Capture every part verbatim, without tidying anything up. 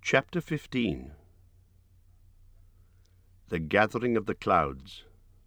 Chapter fifteen. The Gathering of the Clouds.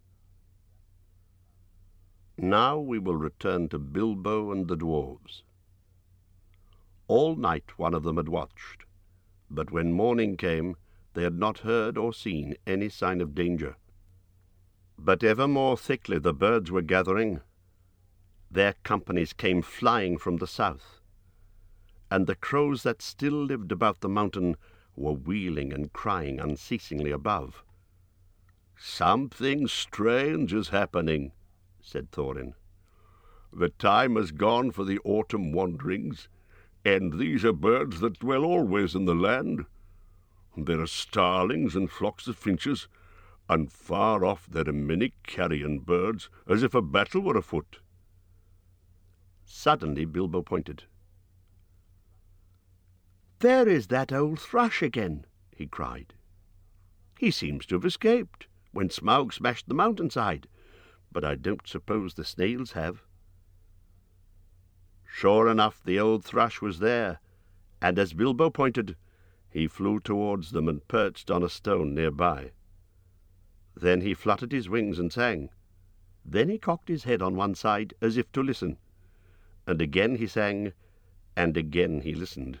Now we will return to Bilbo and the dwarves. All night one of them had watched, but when morning came they had not heard or seen any sign of danger. But ever more thickly the birds were gathering. Their companies came flying from the south, and the crows that still lived about the mountain were wheeling and crying unceasingly above. "Something strange is happening," said Thorin. "The time has gone for the autumn wanderings, and these are birds that dwell always in the land. There are starlings and flocks of finches, and far off there are many carrion birds, as if a battle were afoot." Suddenly Bilbo pointed. "There is that old thrush again," he cried. "He seems to have escaped when Smaug smashed the mountainside, but I don't suppose the snails have." Sure enough, the old thrush was there, and as Bilbo pointed, he flew towards them and perched on a stone near by. Then he fluttered his wings and sang. Then he cocked his head on one side as if to listen, and again he sang, and again he listened.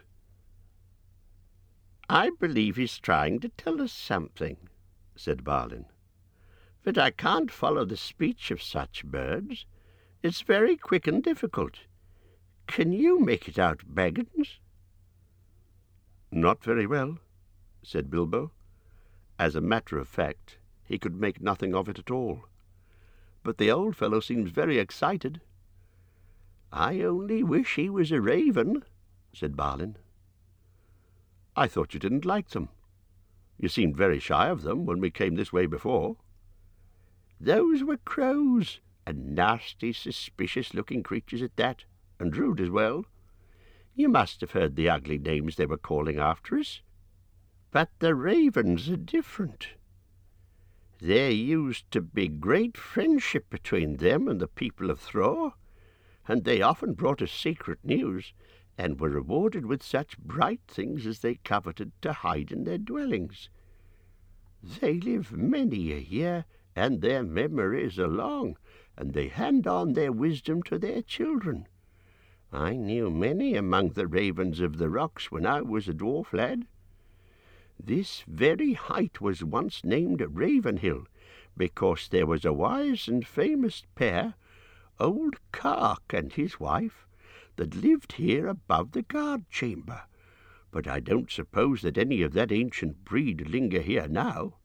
"I believe he's trying to tell us something," said Balin. "But I can't follow the speech of such birds. It's very quick and difficult. Can you make it out, Baggins?" "Not very well," said Bilbo. As a matter of fact, he could make nothing of it at all. "But the old fellow seems very excited." "I only wish he was a raven," said Balin. "I thought you didn't like them. You seemed very shy of them when we came this way before." "Those were crows, and nasty, suspicious-looking creatures at that, and rude as well. You must have heard the ugly names they were calling after us. But the ravens are different. There used to be great friendship between them and the people of Thor, and they often brought us secret news, and were rewarded with such bright things as they coveted to hide in their dwellings. They live many a year, and their memories are long, and they hand on their wisdom to their children. I knew many among the ravens of the rocks when I was a dwarf lad. This very height was once named Ravenhill, because there was a wise and famous pair, old Kark and his wife, that lived here above the guard chamber, but I don't suppose that any of that ancient breed linger here now.